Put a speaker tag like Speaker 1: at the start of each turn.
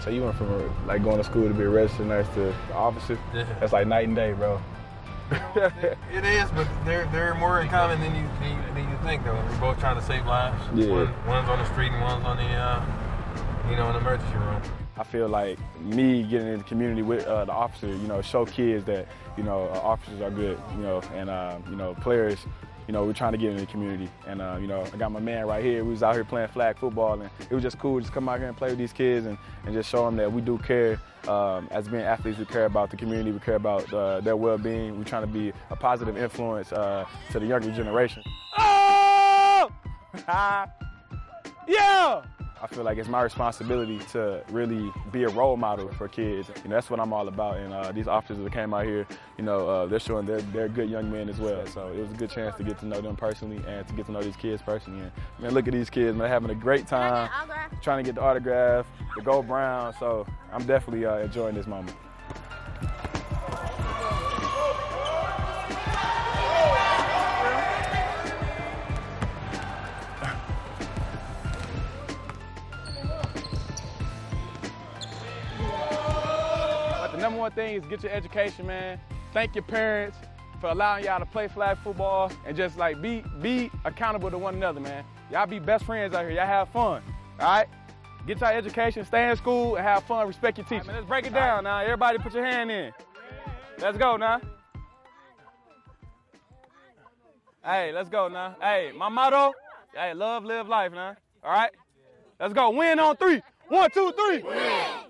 Speaker 1: So you went from like going to school to be a registered nurse to the officer?
Speaker 2: Yeah.
Speaker 1: That's like night and day, bro.
Speaker 2: It is, but they're more in common than you think, though. We're both trying to save lives.
Speaker 1: Yeah.
Speaker 2: One's on the street and one's on the, in the emergency room.
Speaker 1: I feel like me getting in the community with the officer, show kids that, officers are good, and, players, we're trying to get in the community. And, I got my man right here. We was out here playing flag football, and it was just cool to just come out here and play with these kids and just show them that we do care. As being athletes, we care about the community, we care about their well-being. We're trying to be a positive influence to the younger generation. Oh! Yeah! I feel like it's my responsibility to really be a role model for kids. That's what I'm all about. And these officers that came out here, they're showing they're good young men as well. So it was a good chance to get to know them personally and to get to know these kids personally. And man, look at these kids, man, having a great time, trying to get the autograph, the Go Brown. So I'm definitely enjoying this moment. The number one thing is get your education, man. Thank your parents for allowing y'all to play flag football and just like be accountable to one another, man. Y'all be best friends out here. Y'all have fun, all right? Get your education, stay in school, and have fun. Respect your teachers. Right, let's break it down now. Everybody put your hand in. Let's go now. Hey, let's go now. Hey, my motto, hey, love, live life now. All right? Let's go. Win on 3. 1, 2, 3. Win.